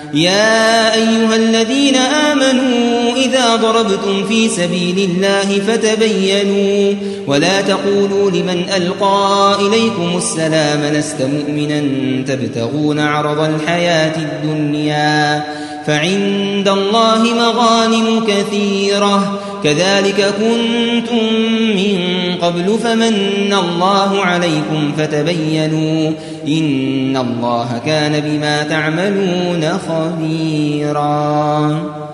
يا أيها الذين آمنوا إذا ضربتم في سبيل الله فتبينوا ولا تقولوا لمن ألقى إليكم السلام لست مؤمنا تبتغون عرض الحياة الدنيا فعند الله مغانم كثيرة كذلك كنتم من قبل فمن الله عليكم فتبينوا إن الله كان بما تعملون خبيرا.